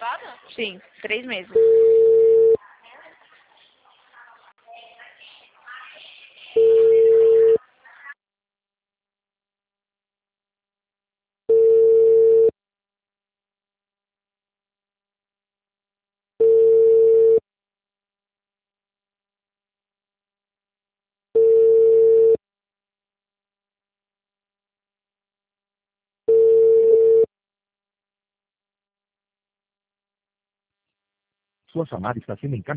Sim, 3 meses. Sua chamada está sendo encaminhada.